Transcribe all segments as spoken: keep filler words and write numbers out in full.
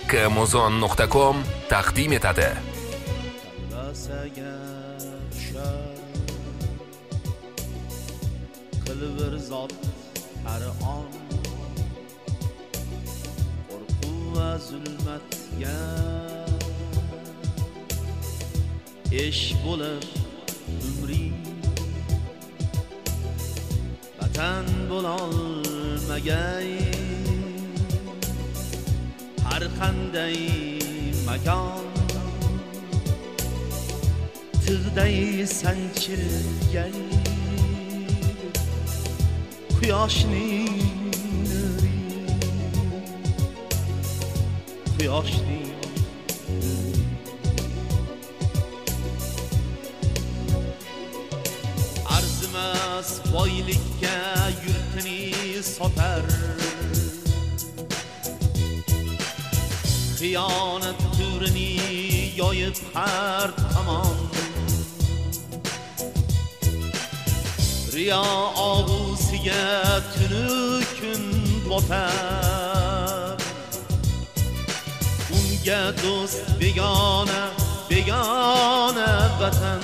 amazon nuqta com taqdim etadi. Qilvir zot har on qo'rquv va zulmatga ish bo'lib umring vatan bo'lolmagay har qanday makon tig'day sanchilgay quyoshning nuri quyoshning arzimas boylikka yurtini sotar xiyonat turini yoyib har tomon riyo og'usiga tunu kun botar unga do'st begona begona vatan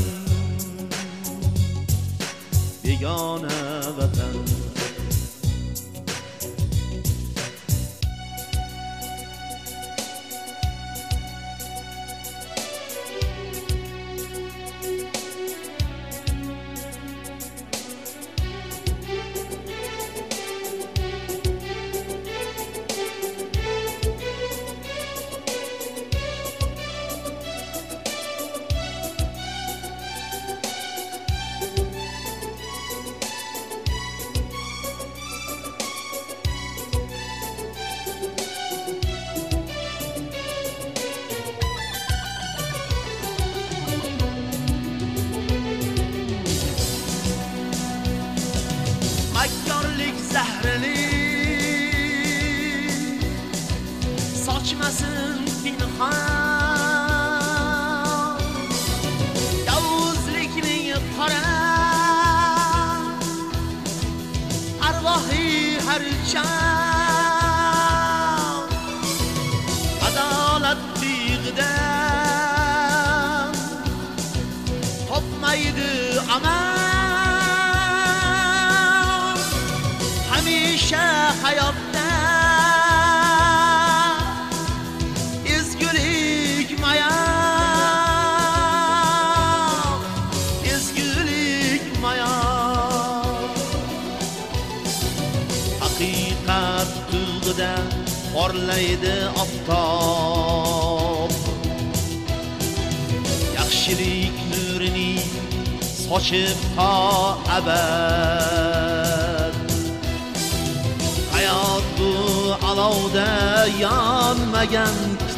begona vatan makkorlik zahrini sochmasin pinhon yovuzlikning qora arvohi harchan adolat tig'dan topmaydi amal hamisha hayotda ezgulik mayon ezgulik mayon haqiqat tuyg'ida porlaydi oftob yaxshilik nurini sochib to abad hayot bu alovda yonmagan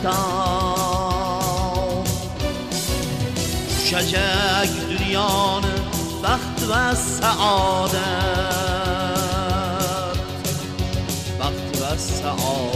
kitob ushajak dunyoni baxt va saodat baxt va saodat